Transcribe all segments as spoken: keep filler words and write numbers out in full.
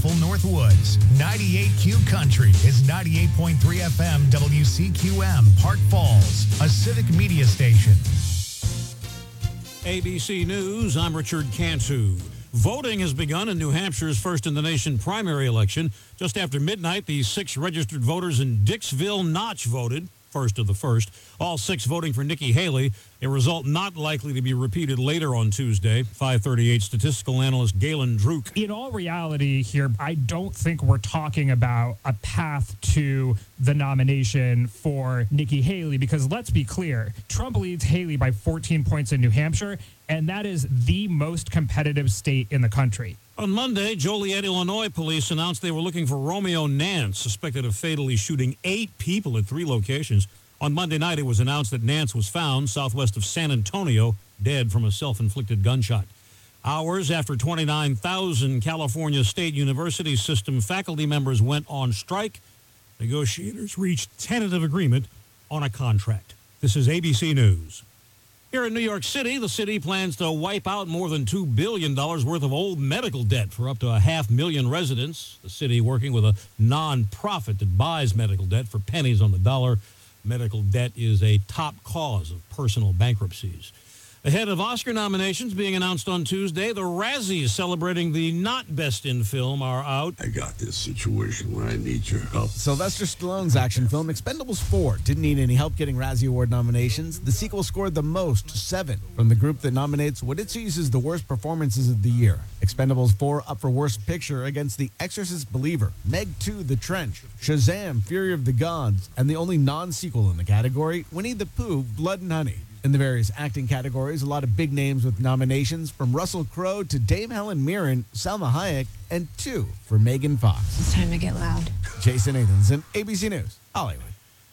beautiful Northwoods. ninety-eight Q Country is ninety-eight point three F M W C Q M, Park Falls, a civic media station. A B C News, I'm Richard Cantu. Voting has begun in New Hampshire's first-in-the-nation primary election. Just after midnight, the six registered voters in Dixville Notch voted, first of the first. All six voting for Nikki Haley, a result not likely to be repeated later on Tuesday. five thirty-eight statistical analyst Galen Druk. In all reality here, I don't think we're talking about a path to the nomination for Nikki Haley, because let's be clear, Trump leads Haley by fourteen points in New Hampshire, and that is the most competitive state in the country. On Monday, Joliet, Illinois police announced they were looking for Romeo Nance, suspected of fatally shooting eight people at three locations. On Monday night, it was announced that Nance was found southwest of San Antonio, dead from a self-inflicted gunshot. Hours after twenty-nine thousand California State University system faculty members went on strike, negotiators reached tentative agreement on a contract. This is A B C News. Here in New York City, the city plans to wipe out more than two billion dollars worth of old medical debt for up to a half million residents. The city working with a nonprofit that buys medical debt for pennies on the dollar. Medical debt is a top cause of personal bankruptcies. Ahead of Oscar nominations being announced on Tuesday, the Razzies celebrating the not best in film are out. I got this situation where I need your help. Sylvester Stallone's action film Expendables four didn't need any help getting Razzie Award nominations. The sequel scored the most, seven, from the group that nominates what it sees as the worst performances of the year. Expendables four up for Worst Picture against The Exorcist Believer, Meg two The Trench, Shazam Fury of the Gods, and the only non-sequel in the category, Winnie the Pooh Blood and Honey. In the various acting categories, a lot of big names with nominations, from Russell Crowe to Dame Helen Mirren, Salma Hayek, and two for Megan Fox. It's time to get loud. Jason Nathanson, A B C News, Hollywood.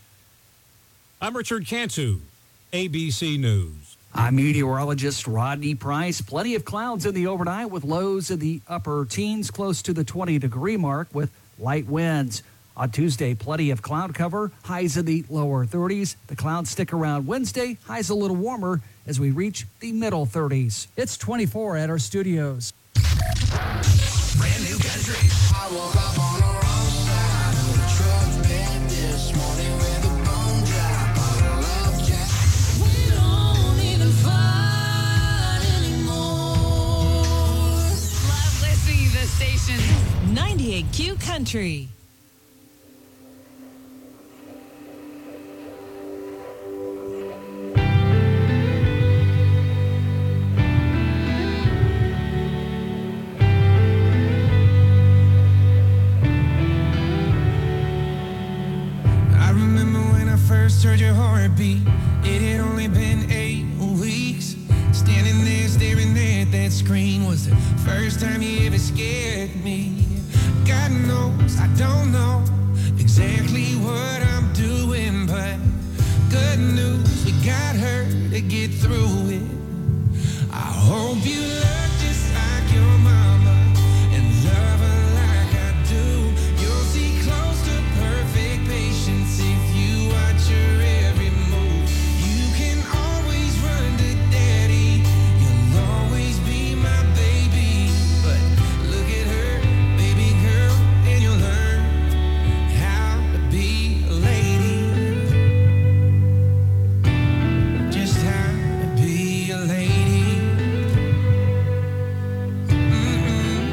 I'm Richard Cantu, A B C News. I'm meteorologist Rodney Price. Plenty of clouds in the overnight with lows in the upper teens, close to the twenty-degree mark with light winds. On Tuesday, plenty of cloud cover, highs in the lower thirties. The clouds stick around Wednesday, highs a little warmer as we reach the middle thirties. It's twenty-four at our studios. Brand new country. I woke up on the wrong side of the truck bed this morning with a bone dry bottle of Jack. We don't even fight anymore. Love listening to the station. ninety-eight Q Country. Heard your heartbeat. It had only been eight weeks. Standing there staring at that screen was the first time you ever scared me. God knows I don't know exactly what I'm doing, but good news, we got her to get through it. I hope you look just like your mama and love her like I do. You'll see close to perfect patience if you watch her every move. You can always run to daddy. You'll always be my baby. But look at her, baby girl, and you'll learn how to be a lady. Just how to be a lady. Mm-mm.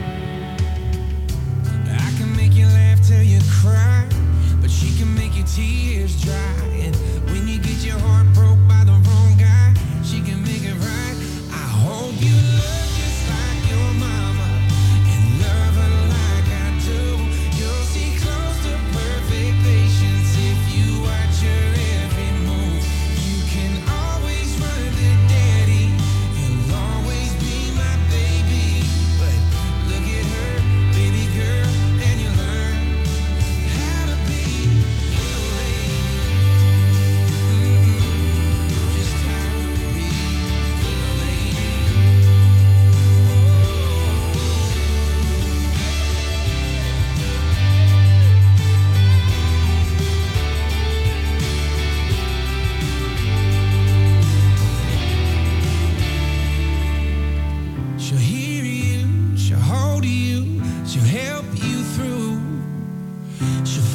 I can make you laugh till you cry, but she can make your tears dry. And when you get your heart broke by the wrong guy, she can make it right. I hope you look just like your mama and love her like I do. You'll see close to perfect patience if you watch her every move. You can always run to daddy. You'll always be my baby. But look at her, baby girl, and you learn how to be a lady. Mm-hmm.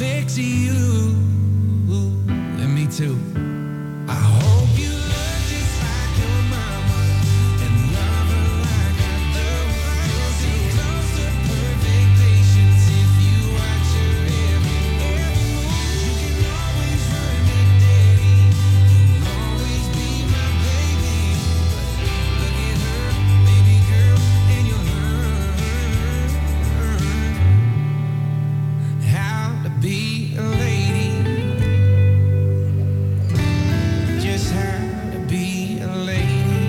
perfect to you. And me too. I hope you look just like your mama and love her like I do. You'll see close to perfect patience if you watch her every, every move. You can always run me, daddy. You'll always be my baby. But look at her, baby girl, and you'll learn how to be a lady. Just how to be a lady.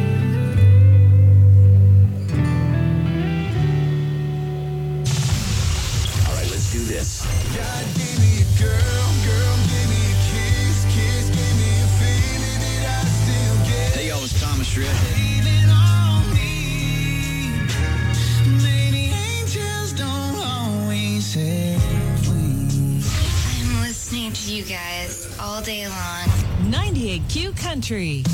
All right, let's do this. God gave me a girl, girl gave me a kiss, kiss gave me a feeling that I still get. Hey, y'all, it's Thomas Rhett. Leaning on me. Maybe angels don't always have wings. I'm listening to you guys all day long. ninety-eight Q Country.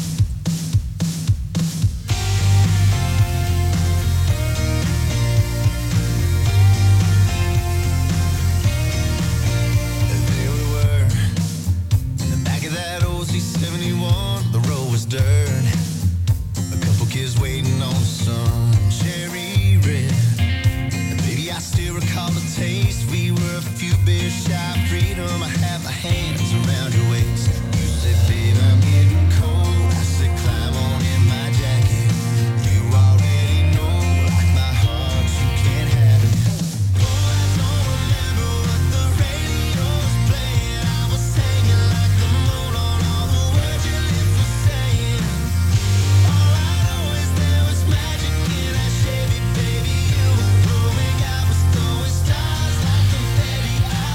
There we were, in the back of that old C seventy-one. The road was dirt, a couple kids waiting on the sun, cherry red. And baby, I still recall the taste. We were a few beers shy of freedom. I had my hands around your waist. You said, babe, I'm getting cold. I said, climb on in my jacket. You already know, like my heart, you can't have it. Oh, I don't remember what the radio was playing. I was hanging like the moon on all the words your lips were saying. All I know is there was magic in that Chevy, baby. You were glowing, I was throwing stars like confetti.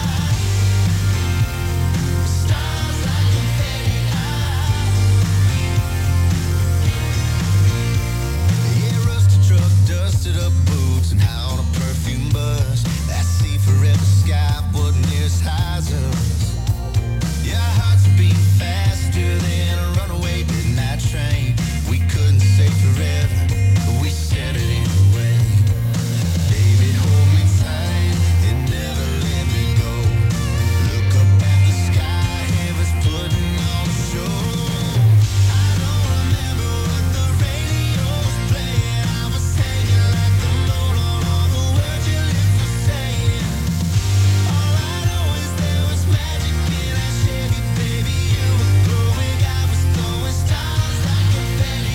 Stars like confetti. Yeah, rusted truck, dusted up boots, and high on a perfume buzz. That sea forever sky wasn't near as high as us. Yeah, our hearts would beat faster than a runaway midnight train. We couldn't say forever, but we said it anyway. Baby, hold me tight and never let me go. Look up at the sky, heaven's putting on a show. I don't remember what the radio was playing. I was hanging like the moon on all the words your lips were saying. All I know is there was magic in that Chevy, baby. You were glowing, I was throwing stars like confetti.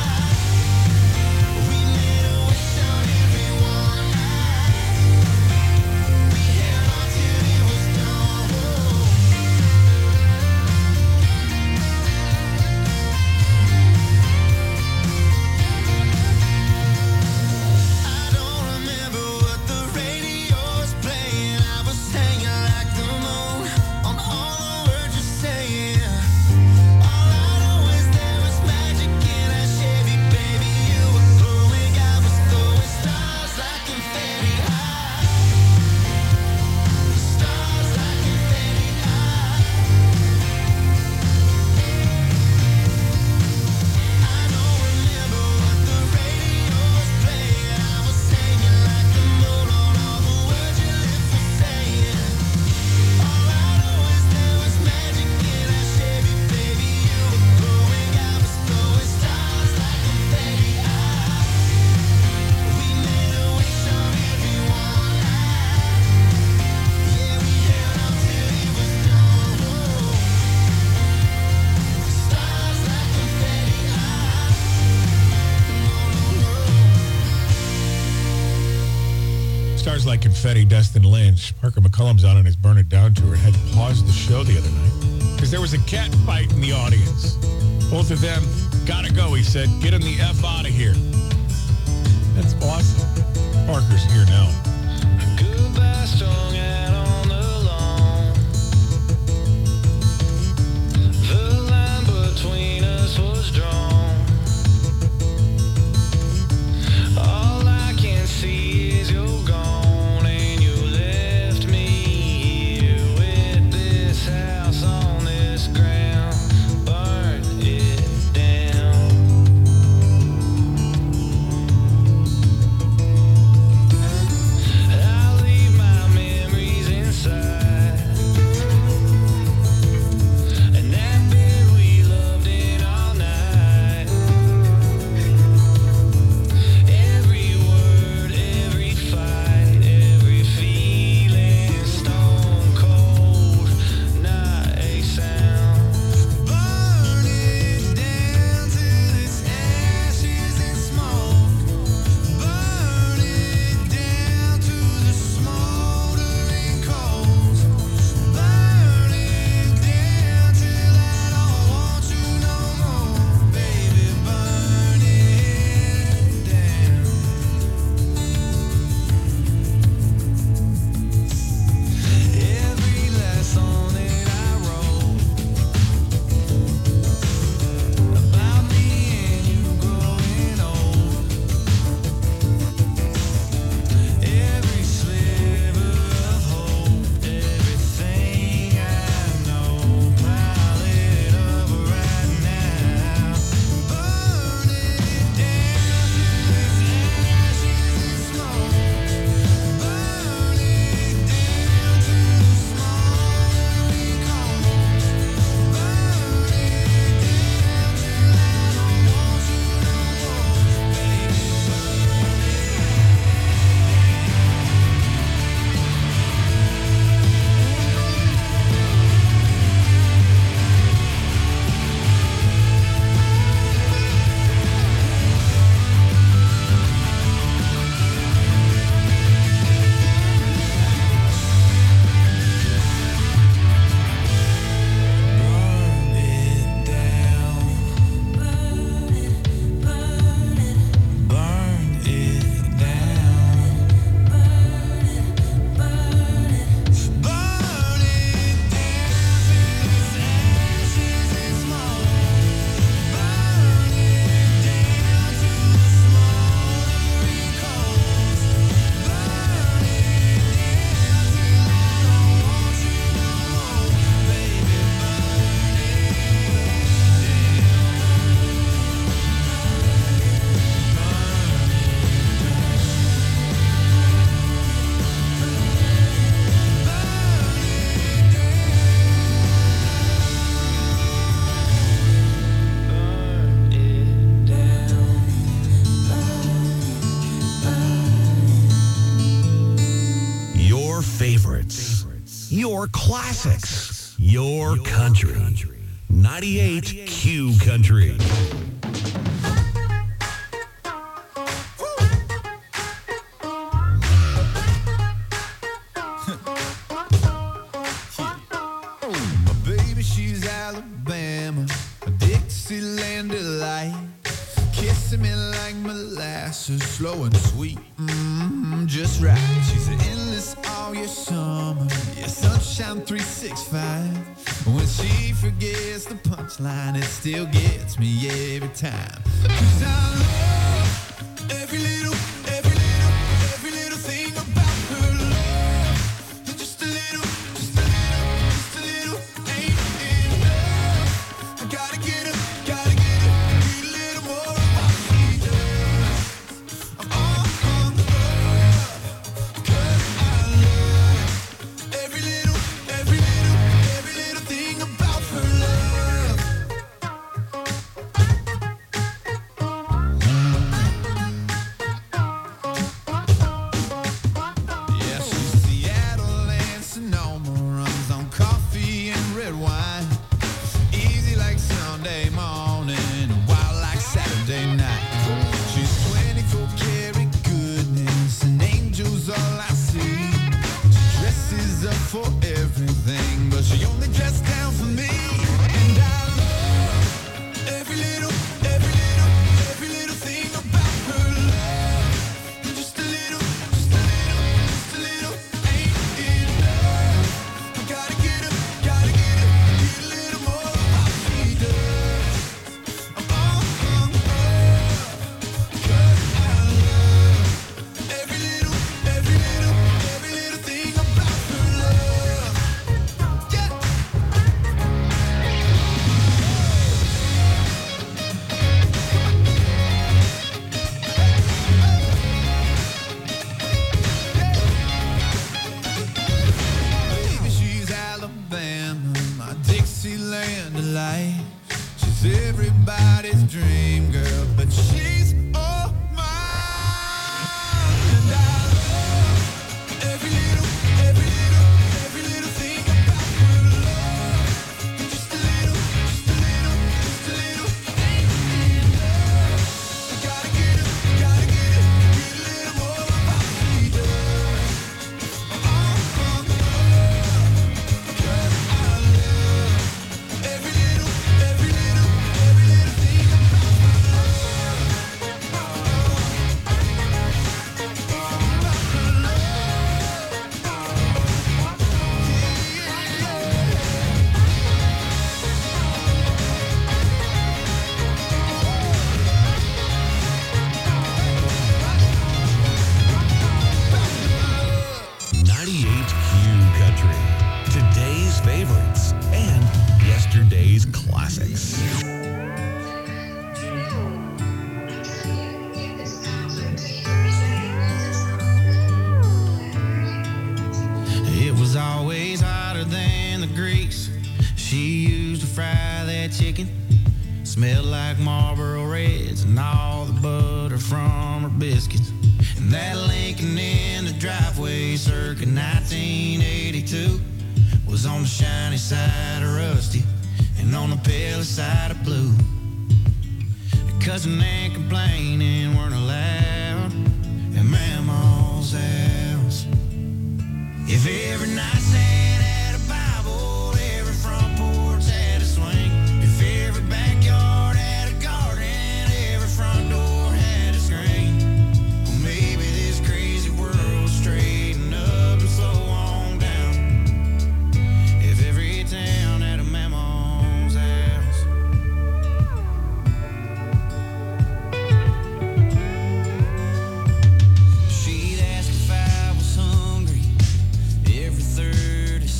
We made a wish on everyone. We held on till it was done. I don't remember what the radio was playing. I was hanging like the moon on all the words you're saying. All I know is there was magic in that Chevy, baby. You were glowing, I was throwing stars like confetti. Stars like confetti. I don't remember what the radio was playing. I was hanging like the moon on all the words your lips were saying. All I know is there was magic in that Chevy, baby. You were glowing, I was throwing stars like confetti. We made a wish on everyone. Yeah, we held on till it was done. Stars like confetti. Stars Like Confetti, Dustin Lynch. Parker McCullum's on on his Burn It Down tour and had to pause the show the other night because there was a cat fight in the audience. Both of them gotta go, he said. Get him the F out of here. That's awesome. Parker's here now. Goodbye, strung out on the lawn. The line between us was drawn. All I can see is you're gone, and you left me here with this house on this ground. Burn it down. favorites. Your classics. Your country. ninety-eight Q Country. My baby, she's Alabama, a Dixieland delight. Kissing me like molasses, slow and sweet, mm, just right. She's an endless all year summer, yeah, sunshine three sixty-five. When she forgets the punchline, it still gets me every time. 'Cause I love every little, every little, every little thing about her love. And just a little, just a little, just a little ain't enough. I gotta get her, gotta get her, need a little more of what she does. I'm all hung up, 'cause I love every little, every little, every little thing about her love. Yeah, she's Seattle and Sonoma, runs on coffee and red wine. Easy like Sunday morning, wild like Saturday night. She's twenty-four karat goodness, and angels all I see. She dresses up for everything, but she only dressed down for me. And I love every little, every little, every little thing about her love. And just a little, just a little, just a little ain't enough. I gotta get her, gotta get her, need a little more of what she does. I'm all hung up, 'cause I love every little, every little, every little thing about her love. Yeah. Baby, she's Alabama, my Dixieland delight. She's everybody's dream girl, but she's all mine. And I love every little, every little, every little thing about her love. And just a little, just a little, just a little ain't enough. I gotta get her, gotta get her, need a little more of what she does. I'm all hung up, 'cause I love every little, every little, every little thing about her ninety-eight Q Country. Today's favorites and yesterday's classics. It was always hotter than the grease she used to fry that chicken. Smelled like Marlboro Reds and all the butter from her biscuits. And that Lincoln in the driveway circa nineteen eighty-two was on the shiny side of rusty and on the pale side of blue. Cussing and complaining weren't allowed at Mama's house. If every nightstand had a Bible, every front porch had a swing. If every backyard had a garden, every front door had a screen. Well, maybe this crazy world would straighten up and slow on down. If every town had a Mama's house. She'd ask if I was hungry every thirty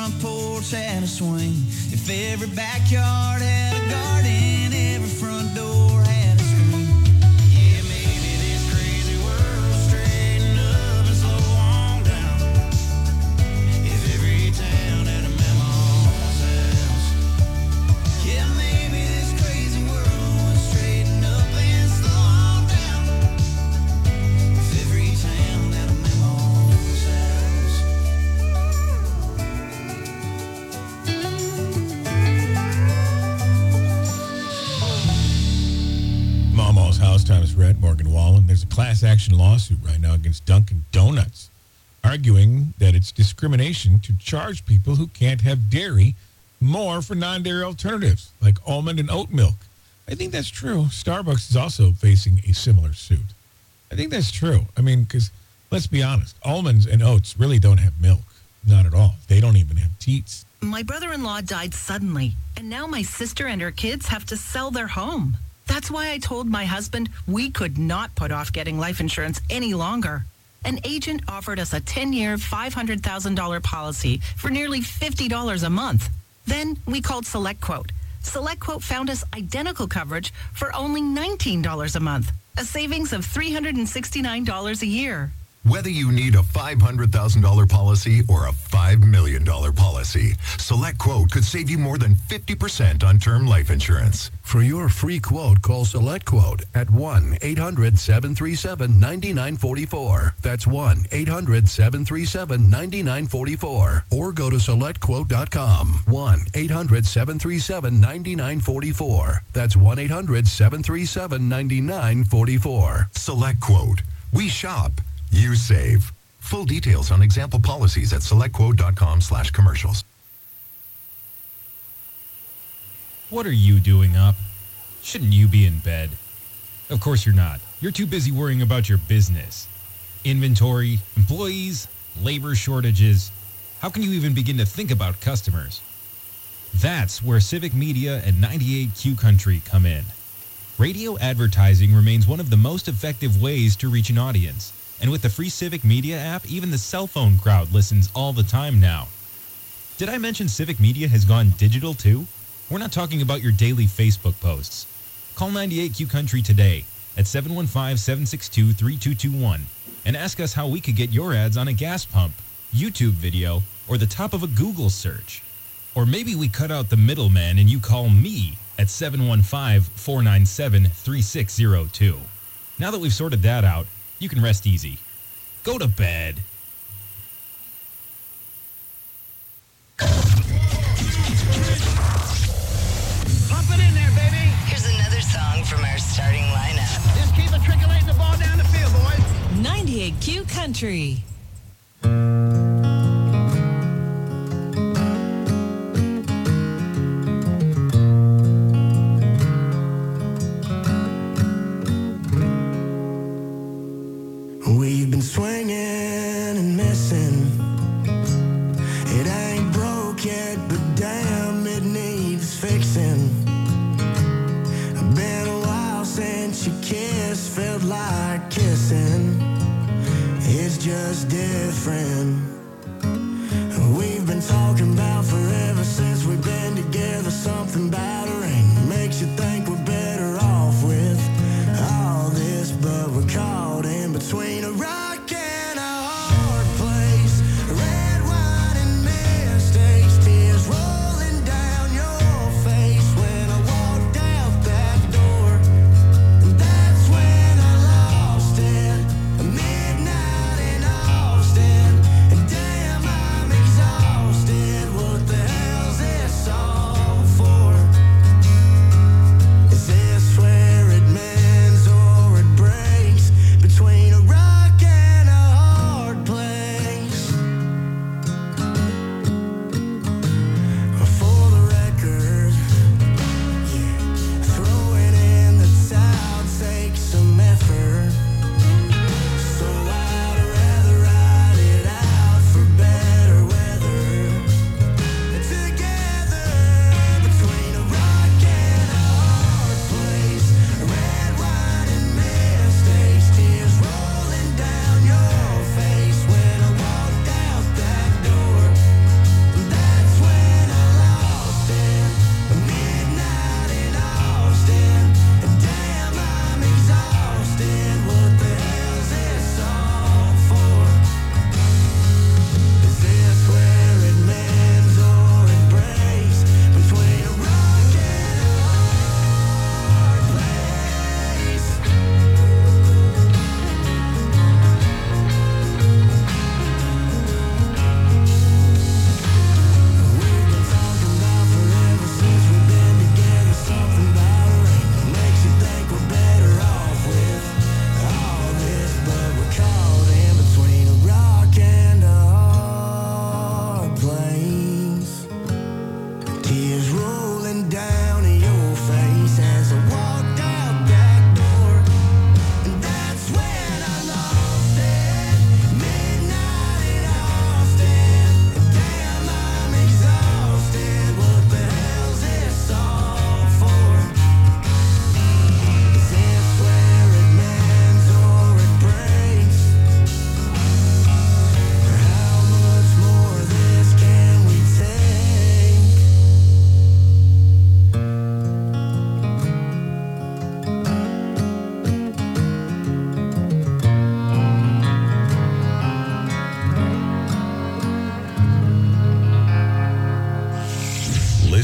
front porch had a swing, if every backyard had a garden, every front door had a screen. Yeah, maybe this crazy world straighten up and slow on down. If every town had a mama's house. Yeah, maybe this crazy world would straighten up and slow on down. If every town had a mama's house. Mama's House Times Red, Morgan Wallen. There's a class action lawsuit right now against Dunkin' Donuts, arguing that it's discrimination to charge people who can't have dairy more for non-dairy alternatives like almond and oat milk. I think that's true. Starbucks is also facing a similar suit. I think that's true. I mean, because let's be honest, almonds and oats really don't have milk. Not at all. They don't even have teats. My brother-in-law died suddenly, and now my sister and her kids have to sell their home. That's why I told my husband we could not put off getting life insurance any longer. An agent offered us a ten-year, five hundred thousand dollars policy for nearly fifty dollars a month. Then we called SelectQuote. SelectQuote found us identical coverage for only nineteen dollars a month, a savings of three hundred sixty-nine dollars a year. Whether you need a five hundred thousand dollars policy or a five million dollars policy, SelectQuote could save you more than fifty percent on term life insurance. For your free quote, call SelectQuote at one eight hundred seven three seven nine nine four four. That's one eight hundred seven three seven nine nine four four. Or go to select quote dot com. one eight hundred seven three seven nine nine four four. That's one eight hundred seven three seven nine nine four four. SelectQuote. We shop. You save. Full details on example policies at selectquote.com slash commercials. What are you doing up? Shouldn't you be in bed? Of course you're not. You're too busy worrying about your business. Inventory, employees, labor shortages. How can you even begin to think about customers? That's where Civic Media and ninety-eight Q Country come in. Radio advertising remains one of the most effective ways to reach an audience. And with the free Civic Media app, even the cell phone crowd listens all the time now. Did I mention Civic Media has gone digital too? We're not talking about your daily Facebook posts. Call ninety-eight Q Country today at seven one five, seven six two, three two two one and ask us how we could get your ads on a gas pump, YouTube video, or the top of a Google search. Or maybe we cut out the middleman and you call me at seven one five, four nine seven, three six zero two. Now that we've sorted that out, you can rest easy. Go to bed. Pump it in there, baby. Here's another song from our starting lineup. Just keep it trickling the ball down the field, boys. ninety-eight Q Country. We've been swinging and missing. It ain't broke yet, but damn, it needs fixing. Been a while since you kissed, felt like kissing. It's just different. We've been talking about forever since we've been together. Something about a ring makes you think we're better off with all this, but we're caught in between a rock and a hard place. Red wine and mistakes, tears rolling down your face when I walked out that door. And that's when I lost it. Midnight in Austin, and damn, I'm exhausted. What the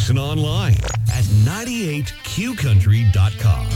Listen online at ninety-eight q country dot com.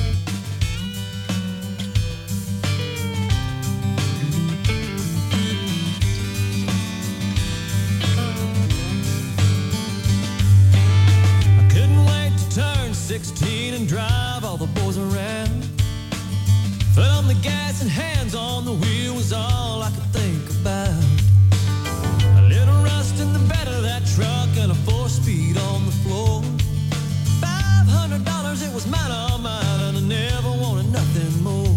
I couldn't wait to turn sixteen and drive all the boys around. Foot on the gas and hands on the wheel was all I could think about. A little rust in the bed of that truck and a four-speed on the floor. Five hundred dollars, it was mine, all mine, and I never wanted nothing more.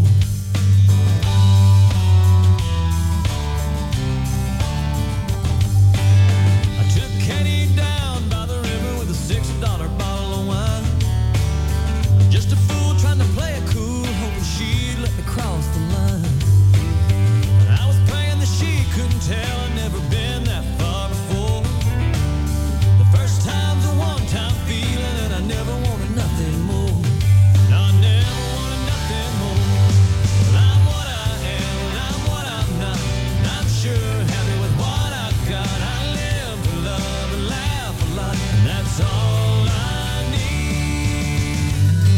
I took Kenny down by the river with a six-dollar bottle of wine. Just a fool trying to play it cool, hoping she'd let me cross the line. And I was praying that she couldn't tell I'd never been that far before. The first time's a one-time feeling, and I never wanted nothing more. No, I never wanted nothing more. Well, I'm what I am, and I'm what I'm not. And I'm sure happy with what I've got. I live to love and laugh a lot, and that's all I need.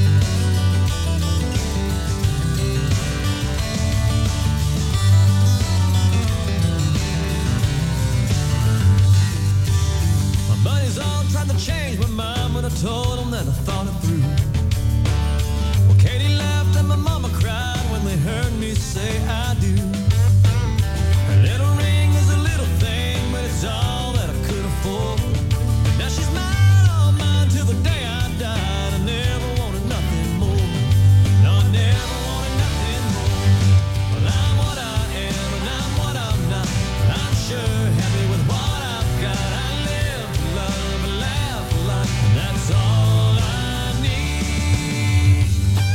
My buddies all tried to change my mind, but I told them that I thought it through. Well, Katie laughed and my mama cried when they heard me say I do. Her little ring is a little thing, but it's all that I could afford. Now she's mine, all mine, till the day I died. I never wanted nothing more. No, I never wanted nothing more. Well, I'm what I am, and I'm what I'm not. I'm sure happy with what I've got. I live to love and laugh a lot, and that's all I need.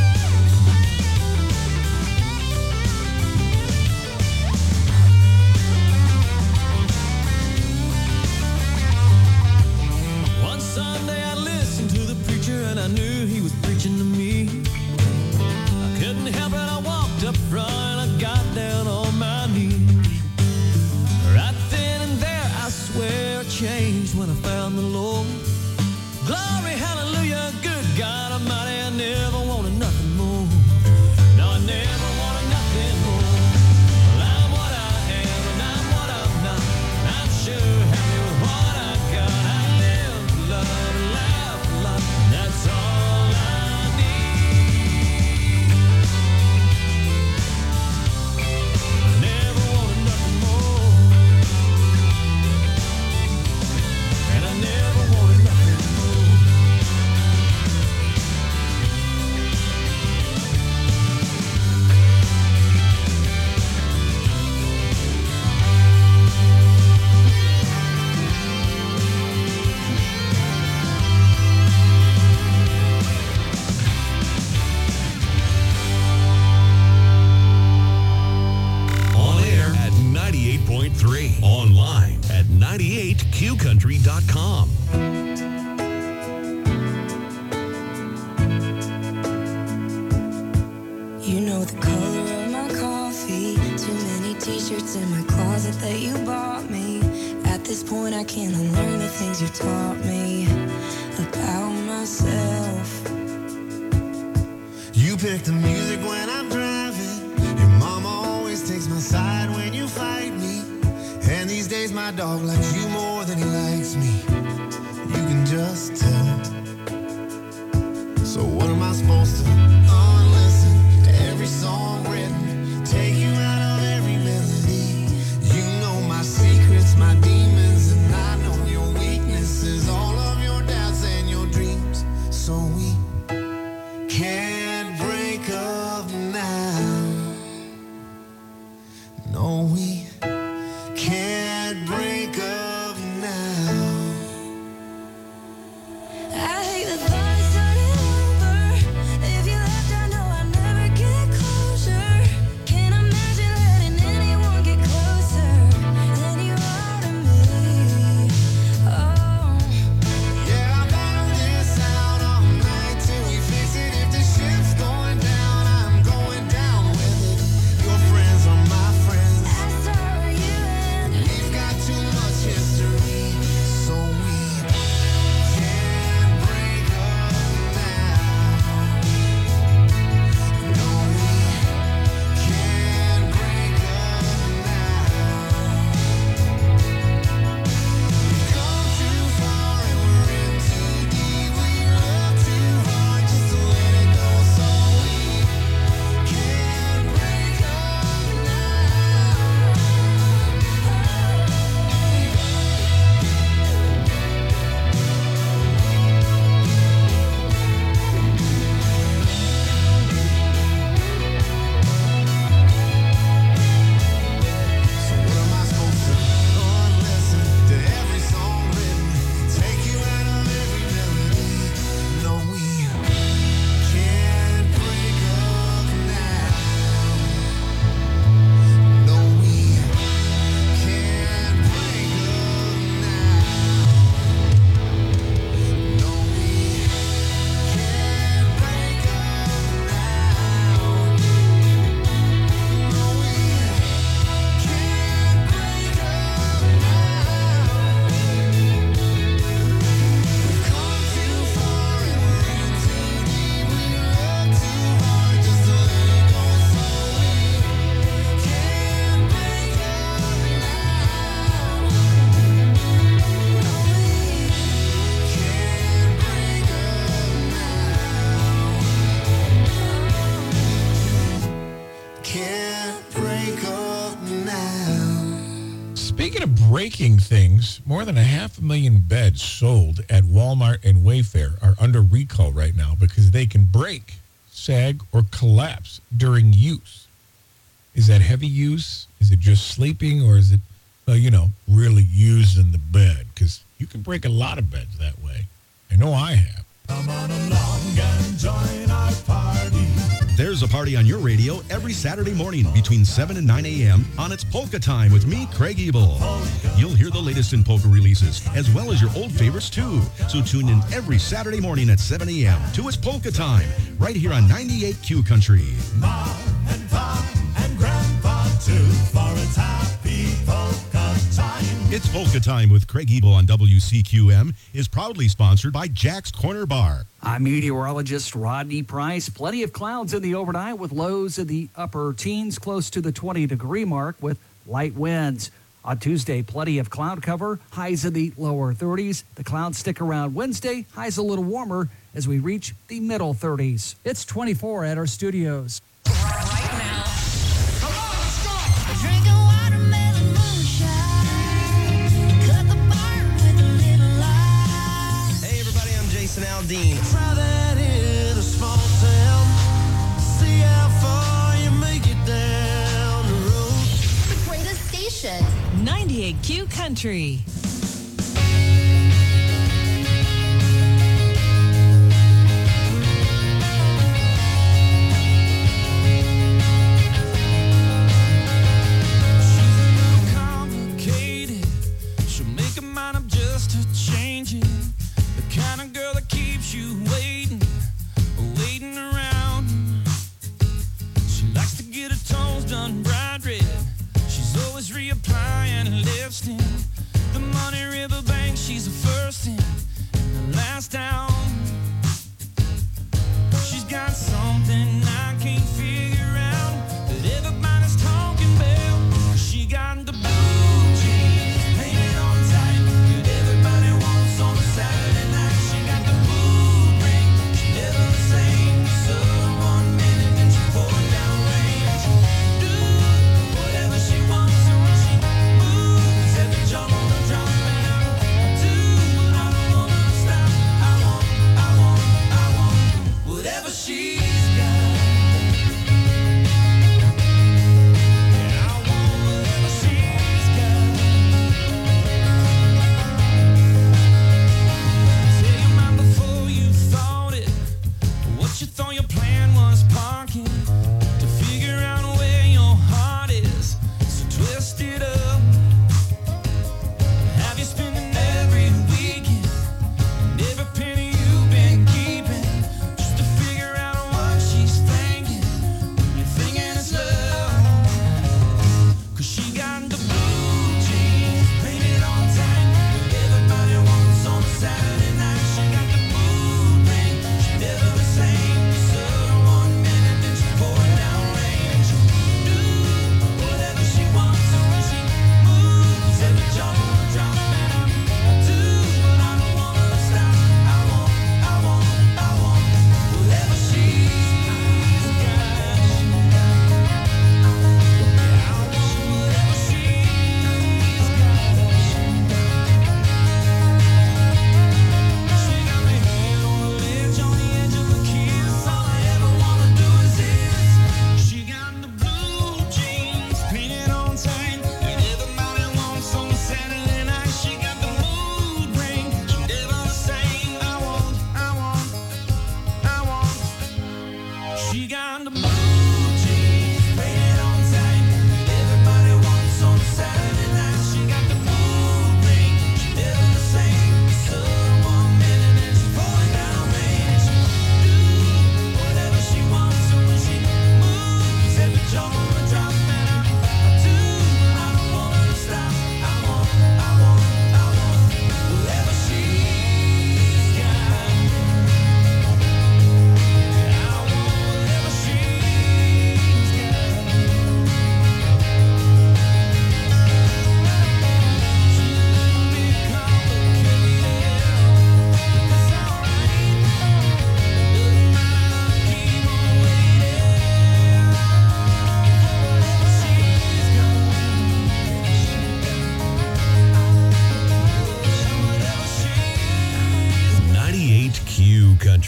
One Sunday I listened to the preacher, and I knew he was preaching to me. I couldn't help it, I walked up front and I got down on my knees. Right then and there, I swear I changed when I found the Lord. Glory, hallelujah, good God Almighty, I never wanted nothing more. No, I never wanted nothing more. Well, I'm what I am, and I'm what I'm not. I'm sure happy with what I've got. I live to love and laugh a lot, and that's all I need. I never wanted nothing more, and I never wanted nothing more. On air at ninety-eight point three. Online at ninety-eight q country dot com. You know the color of my coffee. Too many t-shirts in my closet that you bought me. At this point I can't unlearn the things you taught me about myself. You pick the music when I'm driving. Your mama always takes my side when you fight me. And these days my dog likes you more than he likes me. You can just tell. So what am I supposed to unlisten to every song written? Take you out of every melody. You know my secrets, my demons, and I know your weaknesses. All of your doubts and your dreams. So we can't break up now. No, we can't break up now. Speaking of breaking things, more than a half a million beds sold at Walmart and Wayfair are under recall right now because they can break, sag, or collapse during use. Is that heavy use? Is it just sleeping? Or is it, well, you know, really using the bed? Because you can break a lot of beds that way. I know I have. Come on along and join our party. There's a party on your radio every Saturday morning between seven and nine a.m. on It's Polka Time with me, Craig Ebel. You'll hear the latest in polka releases, as well as your old favorites, too. So tune in every Saturday morning at seven a.m. to It's Polka Time, right here on ninety-eight Q Country. Ma and Pa and Grandpa, too, for it's happy polka time. It's Polka Time with Craig Ebel on W C Q M is proudly sponsored by Jack's Corner Bar. I'm meteorologist Rodney Price. Plenty of clouds in the overnight with lows in the upper teens, close to the twenty degree mark with light winds. On Tuesday, plenty of cloud cover, highs in the lower thirties. The clouds stick around Wednesday, highs a little warmer as we reach the middle thirties. It's twenty-four at our studios. Aldean. Try that in a small town. See how far you make it down the road. The greatest station. ninety-eight Q Country. She's a little complicated. She'll make a mind up just to change it. The kind of girl that keeps you waiting, waiting around. She likes to get her toes done bright red. She's always reapplying her lipstick. The Money River Bank, she's the first in and the last down. She's got something I can't figure out that everybody's talking about. She got the blue jeans painted on tight that everybody wants on a Saturday night. She got the blue ring, she's never the same. Sun one minute, then she's pouring down rain. She do whatever she wants, and when she moves, every jump on the drum band. Do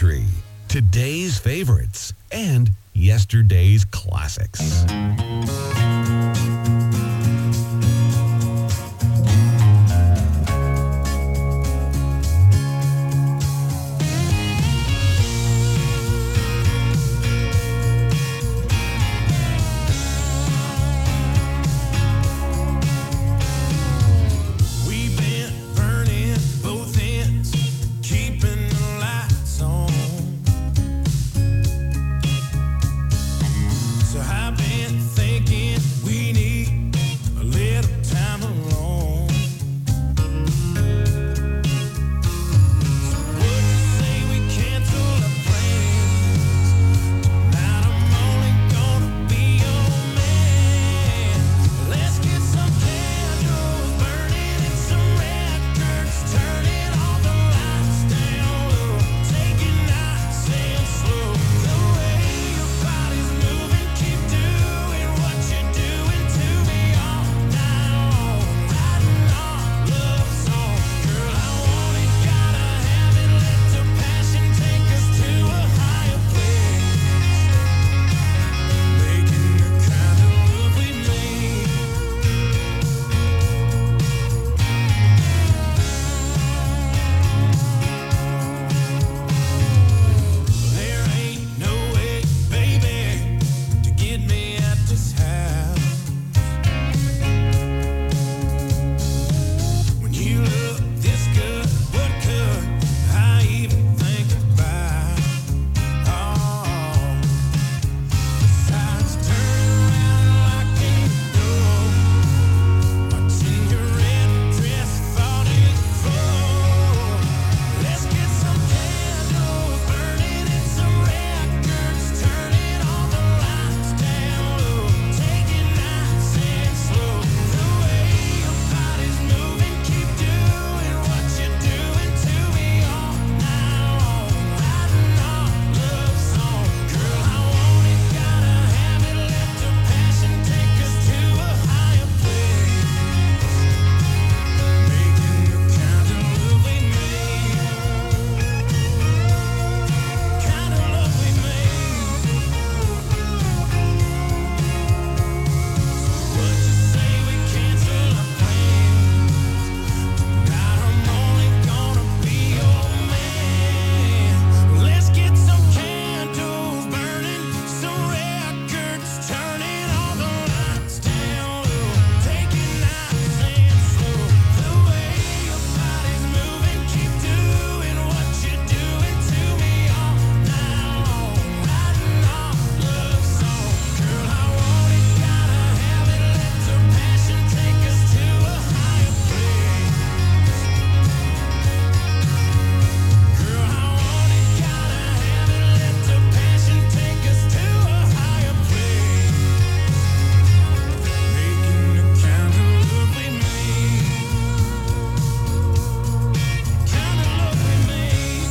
Country. Today's favorites and yesterday's classics. We've been burning both ends, keeping the lights on. So I've been thinking we need a little time alone. So would you say we cancel our plans? Tonight I'm only gonna be your man. Let's get some candles burning and some records, turning all the lights down low, taking nights and slow. The way your body's moving, keep doing what you're doing to me all night long, writing our love song. Girl, I want it, gotta have it, let the passion take us to a higher place, making the kind of love we made. There ain't no way, baby, to get me at this house. When you look this good, what could I even think about? Oh, besides turning around and locking the door, watching your red dress fall to the floor. Let's get some candles burning and some records, turning all the lights down low, taking nights and slow. The way your body's moving, keep doing what you're doing to me all night long, writing our love song. Girl, I want it, gotta have it, let the passion take us to a higher place, making the kind of love we made, kind of love we made. Would you say we cancel our plans? Tonight I'm only gonna be your man. Let's get some candles burning, some records, turning all the lights down low, taking nights and slow. The way your body's moving, keep doing what you're doing to me all night long, writing our love song. Girl, I want it, gotta have it, let the passion take us to a higher place. Girl, I want it, gotta have it, let the passion take us to a higher place, making the kind of love we made, kind of love we made,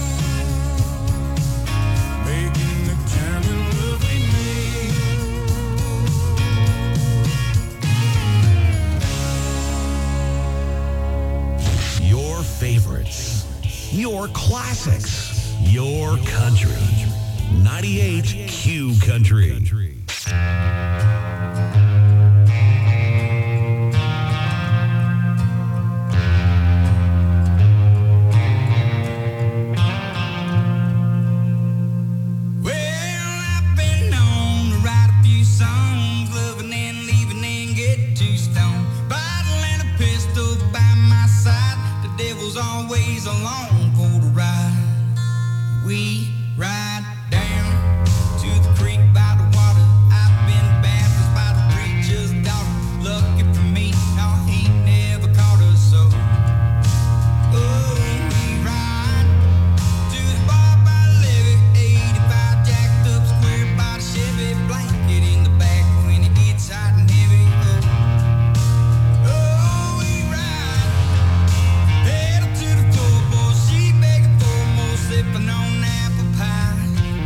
making the kind of love we made. Your favorites, your classics, your country. ninety-eight Q Country. Well, I've been known to write a few songs, loving and leaving and get too stoned. Bottle and a pistol by my side, the devil's always along for the ride. We ride down to the creek by the water. I've been baptized by the preacher's daughter. Lucky for me, no, he never caught us so. Oh, we ride to the bar by the levee, eighty-five jacked up square by the Chevy, blanket in the back when it gets hot and heavy. Oh, oh, we ride pedal to the floor, boy, she begging for more, sipping on apple pie.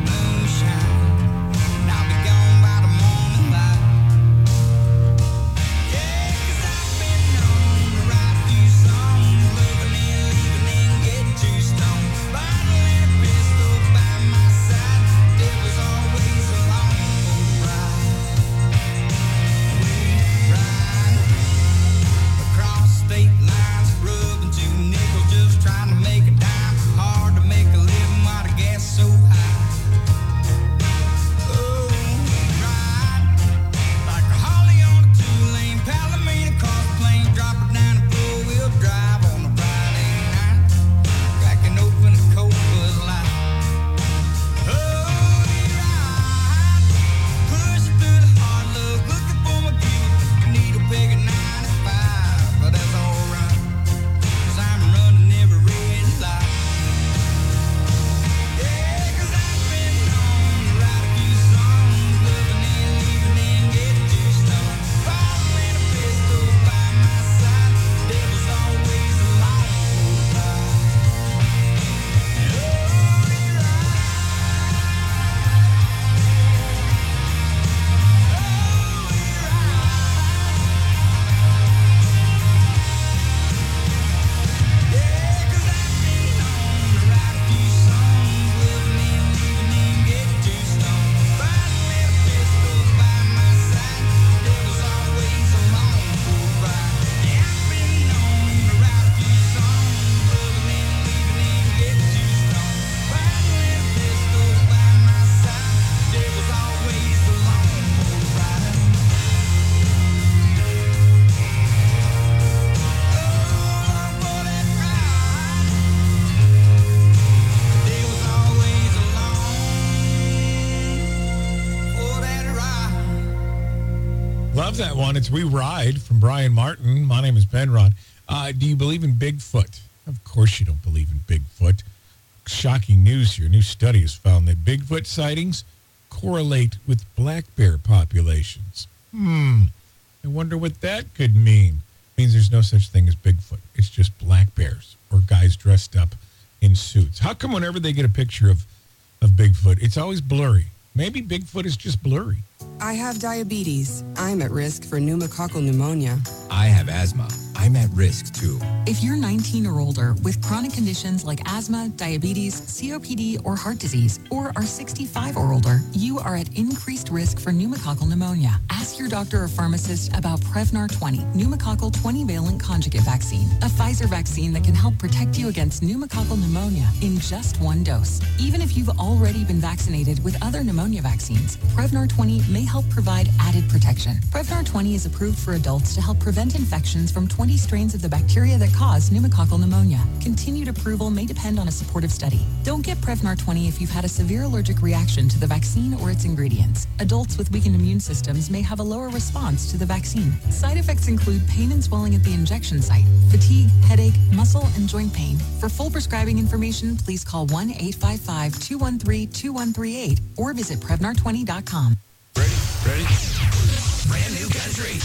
love that one. It's We Ride from Brian Martin. My name is Ben Rod. Uh, do you believe in Bigfoot? Of course you don't believe in Bigfoot. Shocking news here. A new study has found that Bigfoot sightings correlate with black bear populations. Hmm. I wonder what that could mean. It means there's no such thing as Bigfoot. It's just black bears or guys dressed up in suits. How come whenever they get a picture of, of Bigfoot, it's always blurry? Maybe Bigfoot is just blurry. I have diabetes. I'm at risk for pneumococcal pneumonia. I have asthma. I'm at risk too. If you're nineteen or older with chronic conditions like asthma, diabetes, C O P D, or heart disease, or are sixty-five or older, you are at increased risk for pneumococcal pneumonia. Ask your doctor or pharmacist about Prevnar twenty, pneumococcal twenty-valent conjugate vaccine, a Pfizer vaccine that can help protect you against pneumococcal pneumonia in just one dose. Even if you've already been vaccinated with other pneumonia vaccines, Prevnar twenty may help provide added protection. Prevnar twenty is approved for adults to help prevent infections from twenty strains of the bacteria that cause pneumococcal pneumonia. Continued approval may depend on a supportive study. Don't get Prevnar twenty if you've had a severe allergic reaction to the vaccine or its ingredients. Adults with weakened immune systems may have a lower response to the vaccine. Side effects include pain and swelling at the injection site, fatigue, headache, muscle, and joint pain. For full prescribing information, please call one eight five five, two one three, two one three eight or visit Prevnar twenty dot com. Ready? Ready? Brand new country.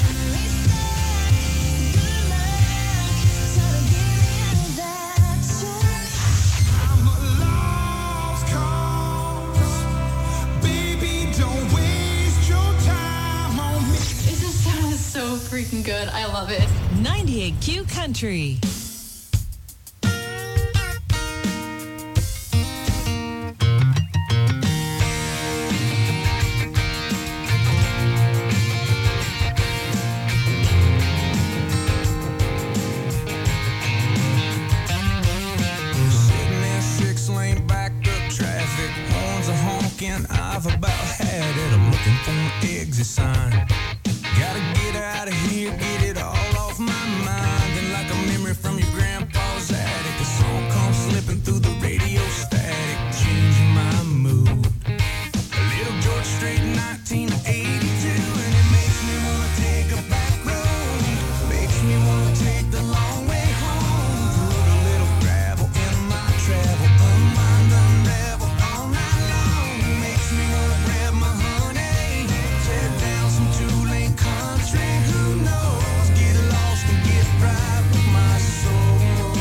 So freaking good. I love it. ninety-eight Q Country. I've about had it. I'm looking for an exit sign. Gotta get out of here, get it all off my mind. And like a memory from your grandpa's attic, a song comes slipping through the radio static, changing my mood. A little George Strait, nineteen eighty-two, and it makes me wanna take a back road. Makes me wanna take the long way home. Put a little gravel in my travel, unwind, unravel all night long. Makes me wanna grab my honey, tear down some two-lane country. Who knows? Get lost and get right with my soul.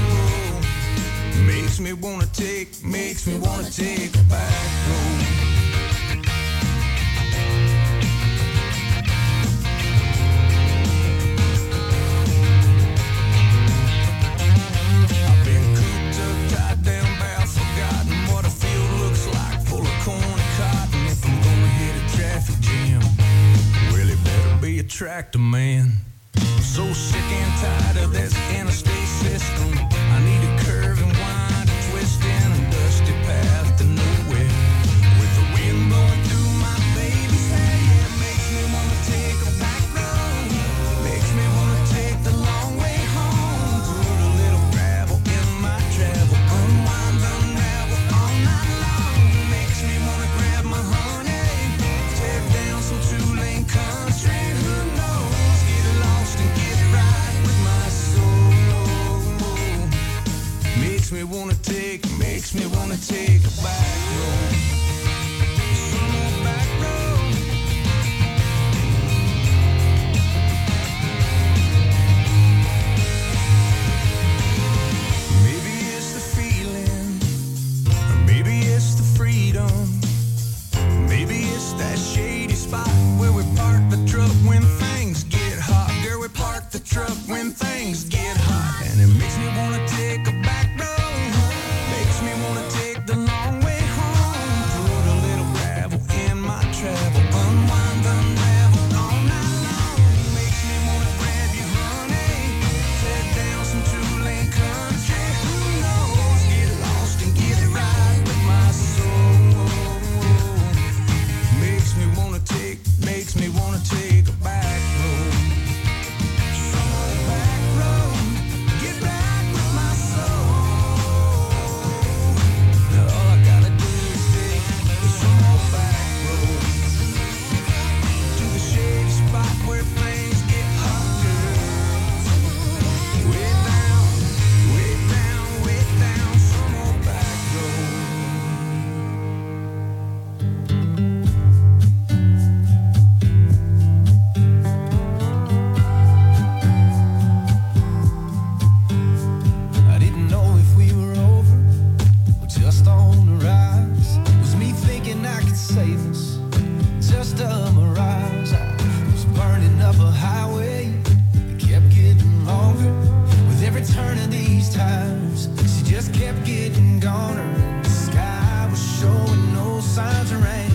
Makes me wanna take, makes me wanna take a back road. I've been cooped up, tied down, bound, forgotten what a field looks like, full of corn and cotton. If I'm gonna hit a traffic jam, well, it better be a tractor man. I'm so sick and tired of this interstate system. I need a curve and wind, a twist and a dusty path to nowhere. With the wind blowing through my baby's hair, yeah, it makes me wanna take a back road. Makes me wanna take the long way home. Put a little gravel in my travel, unwind, unravel all night long. Makes me wanna grab my honey, tear down some two-lane country. Who knows? Get lost and get right with my soul. Makes me wanna take, makes me wanna take a back road. Some more back road. Maybe it's the feeling, or maybe it's the freedom. Maybe it's that shady spot where we park the truck when things get hot. Girl, we park the truck when things get hot. And it makes me wanna take a back road. Makes me wanna take the long way home. Put a little gravel in my travel, unwind, unravel all night long. Makes me wanna grab you, honey, tear down some two-lane country. Who knows? Get lost and get it right with my soul. Makes me wanna take, makes me wanna take a back road. Some old back road, get back with my every turn of these times. She just kept getting goner. The sky was showing no signs of rain.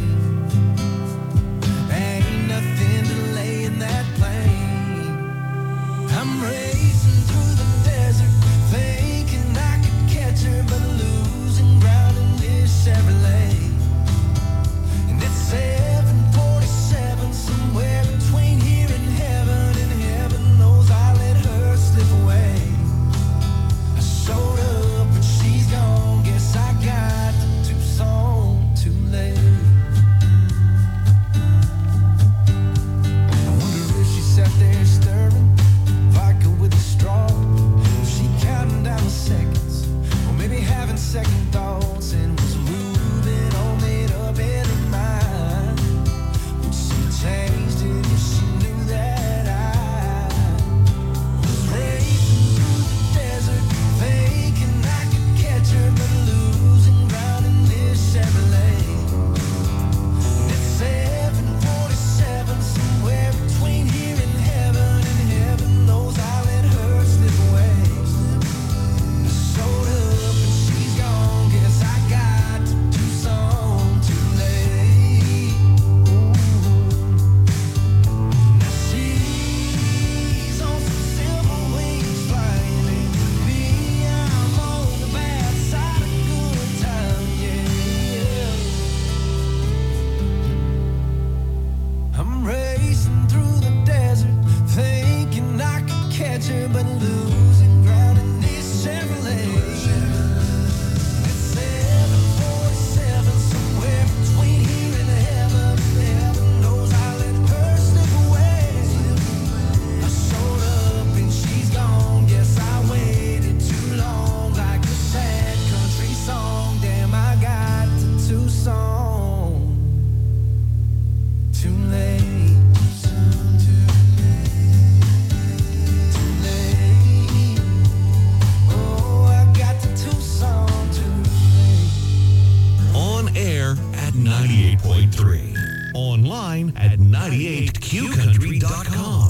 Ain't nothing delaying that plane. I'm racing through the desert, thinking I could catch her, but losing ground in this Chevrolet. And it's seven forty-seven, somewhere between here and heaven, and heaven knows I let her slip away. I showed up and she's gone, guess I got to Tucson too late. I wonder if she sat there stirring vodka with a straw. Was she counting down the seconds, or maybe having second thoughts, and was moving all made up in her mind? Would she changed it if she knew that I was racing through the desert, thinking I could catch her, but losing ground in this Chevrolet. And it's seven forty-seven, somewhere between here and heaven, and heaven knows I let her slip away. I showed up and she's gone, guess I got to Tucson too late. Now she's on some silver wings flying, and me, I'm on the bad side of good time, yeah. I'm racing through the desert, thinking I could catch her, but losing ground in this Chevrolet. It's seven forty-seven, somewhere between here and heaven. Heaven knows I let her slip away. I showed up and she's gone. Guess I waited too long, like a sad country song. Damn, I got to Tucson too late. Too late. Oh, I got to Tucson too late. On air at ninety-eight point three. Online at ninety-eight q country dot com.